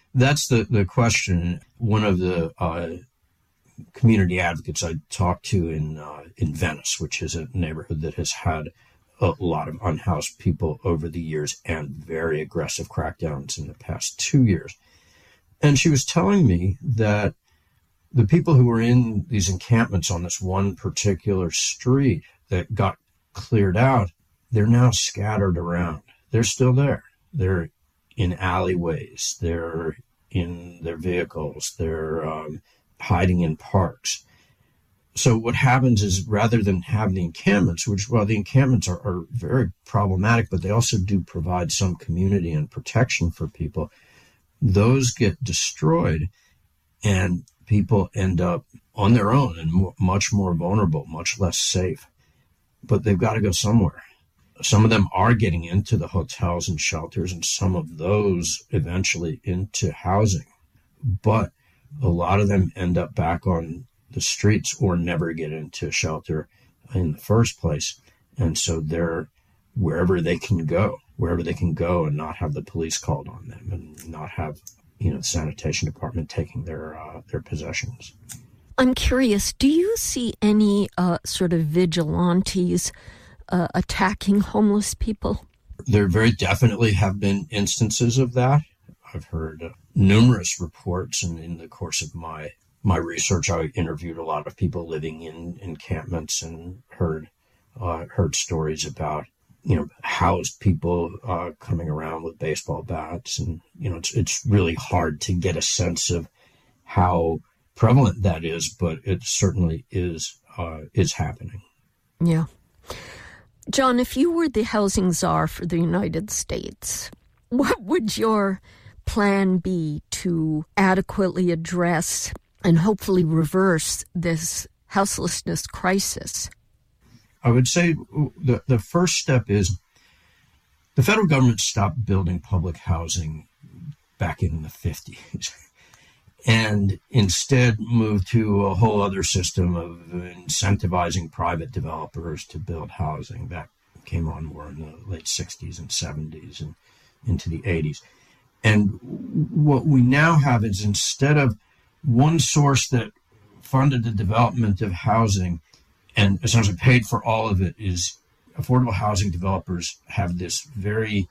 the question. One of the community advocates I talked to in Venice, which is a neighborhood that has had a lot of unhoused people over the years and very aggressive crackdowns in the past 2 years. And she was telling me that the people who were in these encampments on this one particular street that got cleared out, they're now scattered around. They're still there. They're in alleyways. They're in their vehicles. They're hiding in parks. So what happens is, rather than have the encampments, which, well, the encampments are very problematic, but they also do provide some community and protection for people, those get destroyed and people end up on their own and much more vulnerable, much less safe. But they've got to go somewhere. Some of them are getting into the hotels and shelters, and some of those eventually into housing. But a lot of them end up back on the streets or never get into a shelter in the first place. And so they're wherever they can go and not have the police called on them and not have, the sanitation department taking their possessions. I'm curious, do you see any sort of vigilantes attacking homeless people? There very definitely have been instances of that. I've heard numerous reports, and in the course of my research, I interviewed a lot of people living in encampments and heard stories about, housed people coming around with baseball bats. And, it's really hard to get a sense of how prevalent that is, but it certainly is happening. Yeah. John, if you were the housing czar for the United States, what would your plan be to adequately address and hopefully reverse this houselessness crisis? I would say the first step is the federal government stopped building public housing back in the 50s and instead moved to a whole other system of incentivizing private developers to build housing. That came on more in the late 60s and 70s and into the 80s. And what we now have is, instead of one source that funded the development of housing and essentially paid for all of it, is affordable housing developers have this very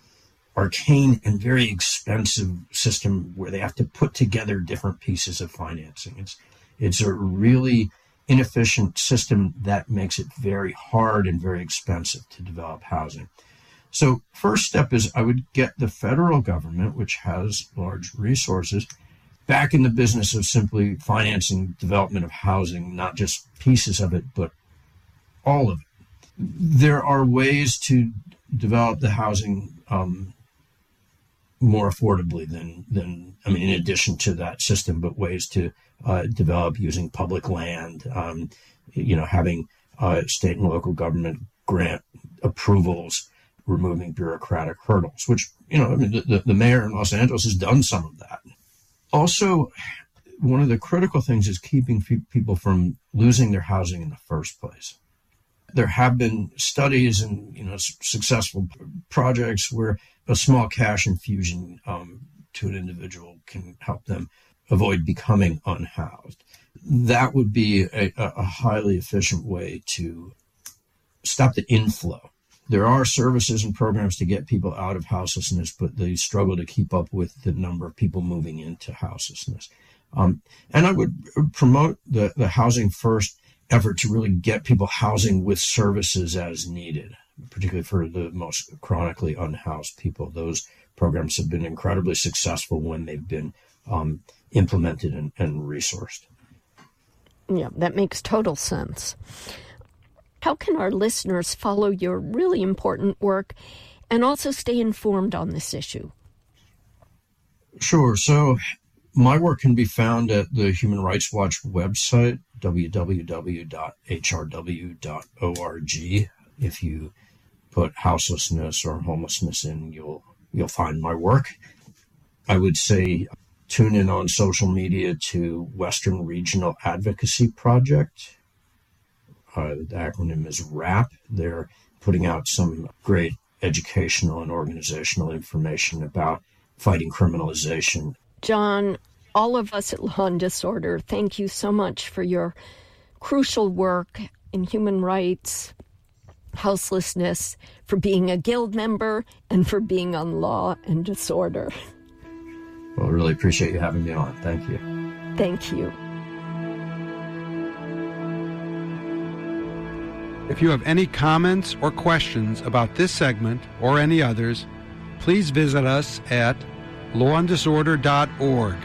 arcane and very expensive system where they have to put together different pieces of financing. It's a really inefficient system that makes it very hard and very expensive to develop housing. So first step is, I would get the federal government, which has large resources, back in the business of simply financing development of housing, not just pieces of it, but all of it. There are ways to develop the housing more affordably than in addition to that system, but ways to develop using public land, having state and local government grant approvals, removing bureaucratic hurdles, which, the mayor in Los Angeles has done some of that. Also, one of the critical things is keeping people from losing their housing in the first place. There have been studies and successful projects where a small cash infusion to an individual can help them avoid becoming unhoused. That would be a highly efficient way to stop the inflow. There are services and programs to get people out of houselessness, but they struggle to keep up with the number of people moving into houselessness. And I would promote the Housing First effort to really get people housing with services as needed, particularly for the most chronically unhoused people. Those programs have been incredibly successful when they've been implemented and resourced. Yeah, that makes total sense. How can our listeners follow your really important work and also stay informed on this issue? Sure. So my work can be found at the Human Rights Watch website, www.hrw.org. If you put houselessness or homelessness in, you'll find my work. I would say tune in on social media to Western Regional Advocacy Project. The acronym is WRAP. They're putting out some great educational and organizational information about fighting criminalization. John, all of us at Law and Disorder, thank you so much for your crucial work in human rights, houselessness, for being a Guild member, and for being on Law and Disorder. Well, I really appreciate you having me on. Thank you. Thank you. If you have any comments or questions about this segment or any others, please visit us at lawanddisorder.org.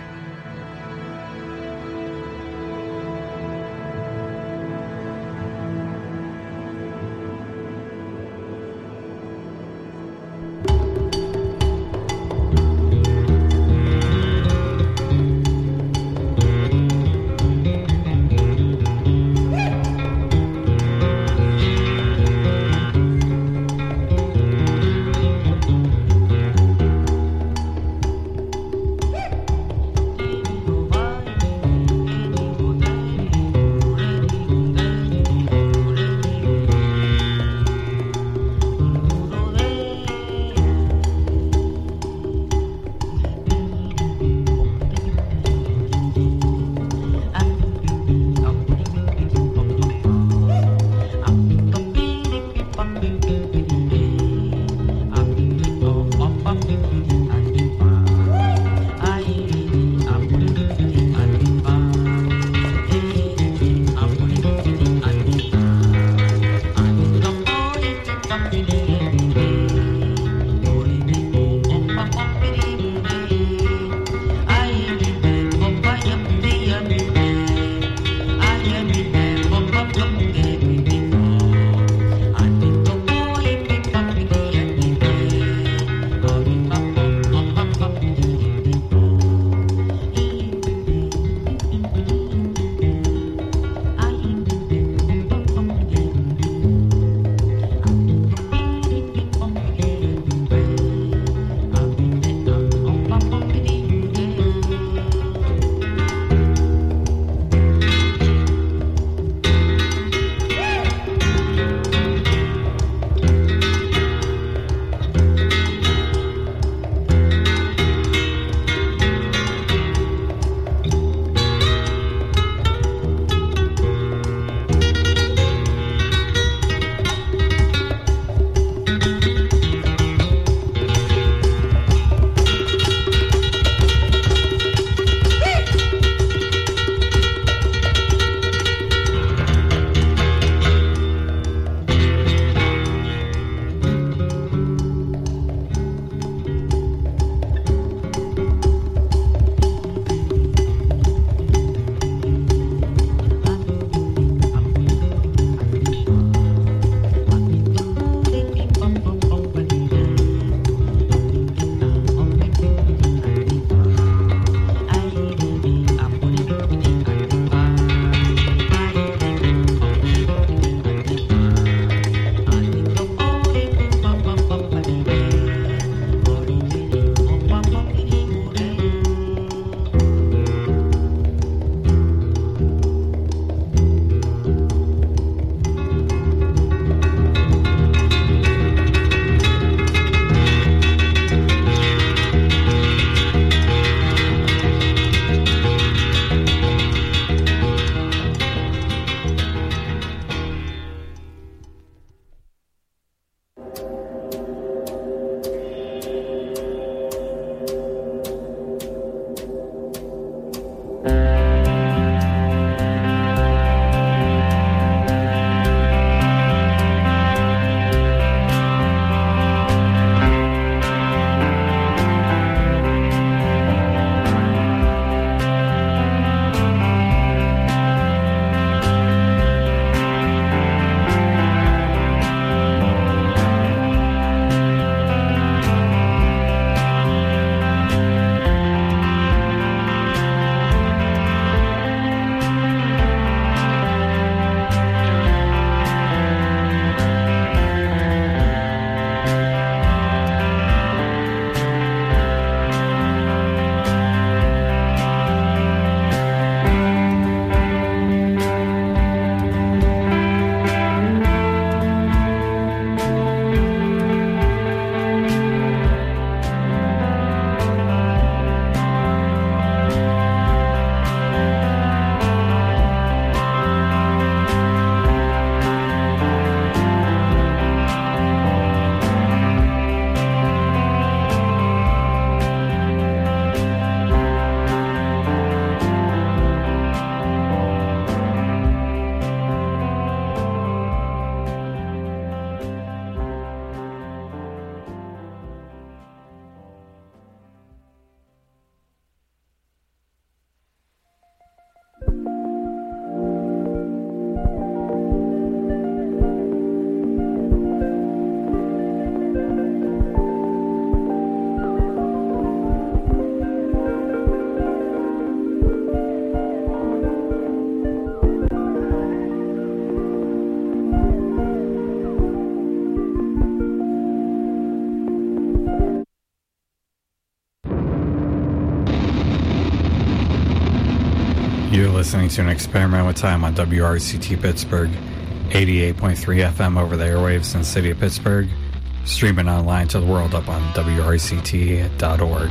listening to An Experiment with Time on WRCT Pittsburgh, 88.3 FM over the airwaves in the city of Pittsburgh, streaming online to the world up on WRCT.org.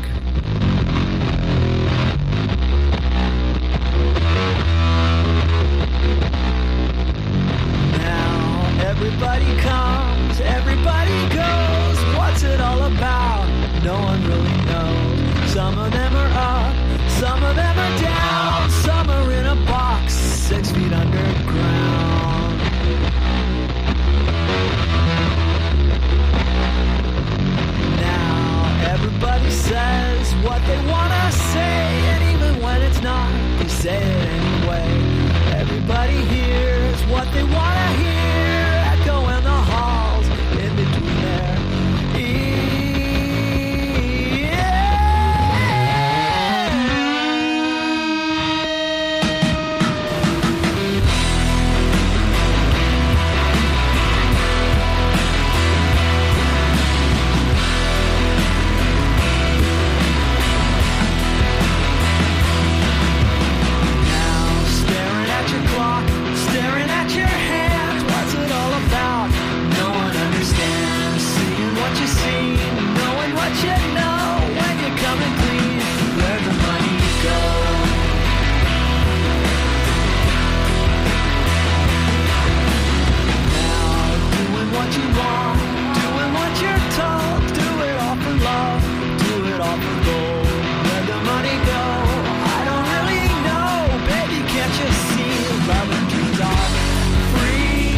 Now everybody comes, everybody goes. What's it all about? No one really knows. Some of them are up, some of them are down, some are in a box 6 feet underground. Now everybody says what they want to say, and even when it's not, they say it anyway. Everybody hears what they want to hear, echo in the halls in between their ears. Staring at your hands, what's it all about? No one understands. Seeing what you see, knowing what you know. When you're coming clean, where'd the money go? Now, doing what you want, doing what you're told. Do it all for love, do it all for gold. Where'd the money go? I don't really know, baby, can't you see? Love and dreams are free.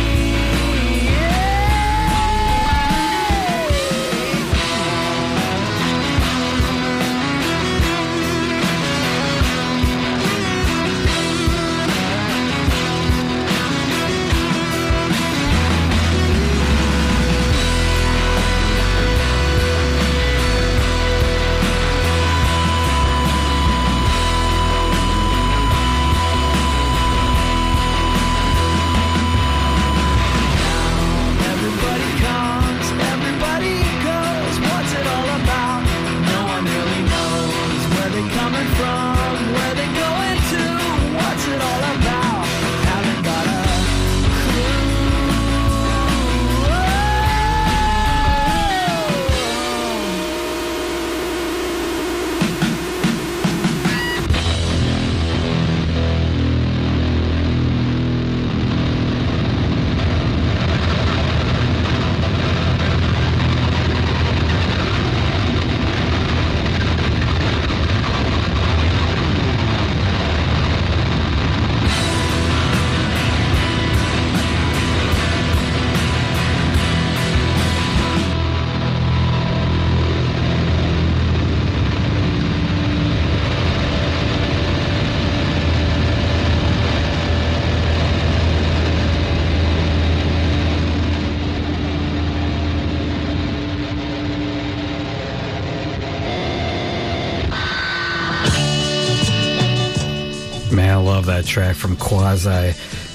Man, I love that track from Quasi.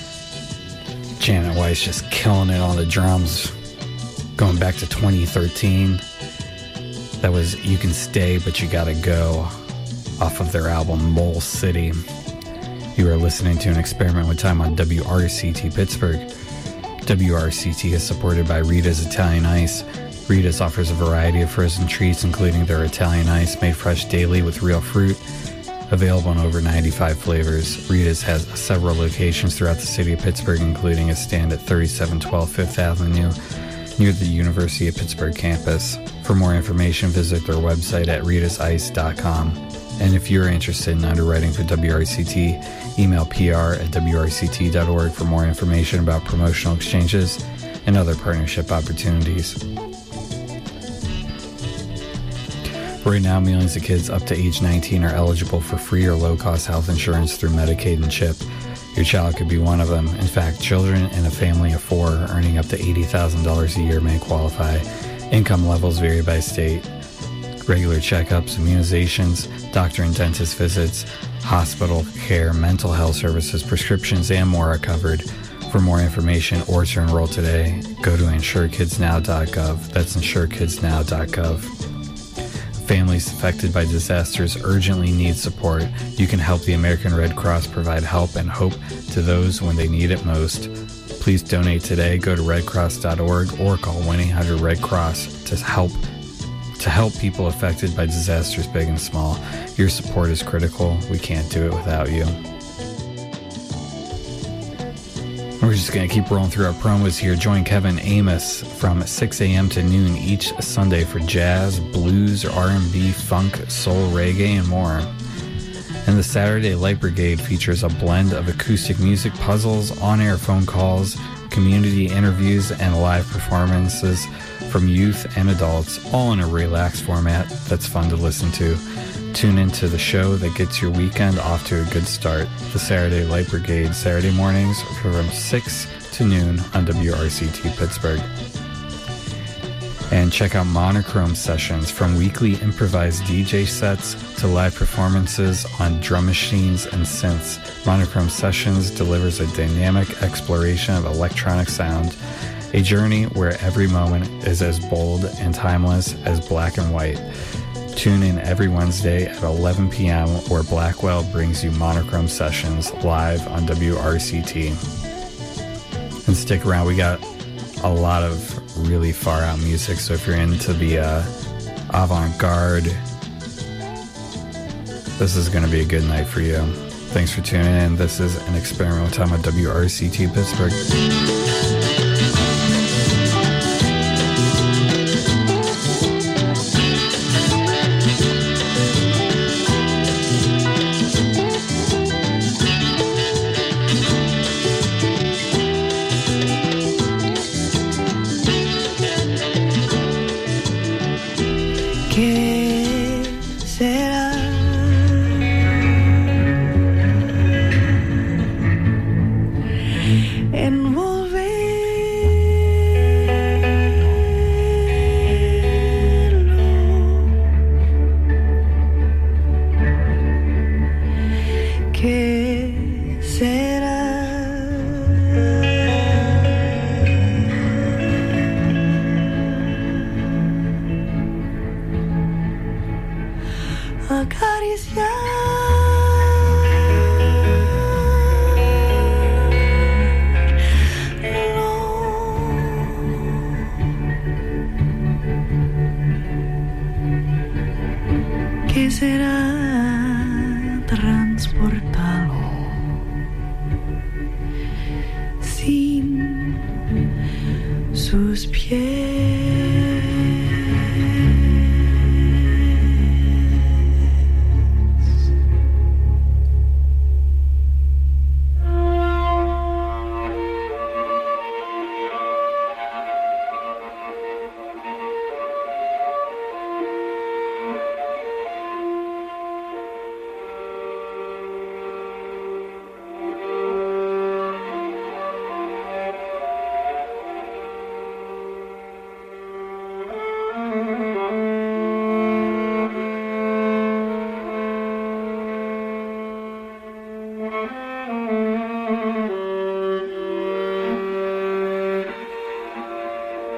Janet Weiss just killing it on the drums. Going back to 2013. That was You Can Stay, But You Gotta Go, off of their album Mole City. You are listening to An Experiment with Time on WRCT Pittsburgh. WRCT is supported by Rita's Italian Ice. Rita's offers a variety of frozen treats, including their Italian Ice, made fresh daily with real fruit. Available in over 95 flavors, Rita's has several locations throughout the city of Pittsburgh, including a stand at 3712 Fifth Avenue near the University of Pittsburgh campus. For more information, visit their website at ritasice.com. And if you're interested in underwriting for WRCT, email pr@wrct.org for more information about promotional exchanges and other partnership opportunities. Right now, millions of kids up to age 19 are eligible for free or low-cost health insurance through Medicaid and CHIP. Your child could be one of them. In fact, children in a family of 4 earning up to $80,000 a year may qualify. Income levels vary by state. Regular checkups, immunizations, doctor and dentist visits, hospital care, mental health services, prescriptions, and more are covered. For more information or to enroll today, go to insurekidsnow.gov. That's insurekidsnow.gov. Families affected by disasters urgently need support. You can help the American Red Cross provide help and hope to those when they need it most. Please donate today. Go to redcross.org or call 1-800-RED-CROSS to help people affected by disasters big and small. Your support is critical. We can't do it without you. We're just going to keep rolling through our promos here. Join Kevin Amos from 6 a.m. to noon each Sunday for jazz, blues, R&B, funk, soul, reggae, and more. And the Saturday Light Brigade features a blend of acoustic music, puzzles, on-air phone calls, community interviews, and live performances from youth and adults, all in a relaxed format that's fun to listen to. Tune into the show that gets your weekend off to a good start. The Saturday Light Brigade, Saturday mornings from 6 to noon on WRCT Pittsburgh. And check out Monochrome Sessions, from weekly improvised DJ sets to live performances on drum machines and synths. Monochrome Sessions delivers a dynamic exploration of electronic sound, a journey where every moment is as bold and timeless as black and white. Tune in every Wednesday at 11 p.m. where Blackwell brings you Monochrome Sessions live on WRCT. And stick around, we got a lot of really far out music, so if you're into the avant-garde, this is going to be a good night for you. Thanks for tuning in. This is An Experimental Time at WRCT Pittsburgh. Que será transportado sin sus pies.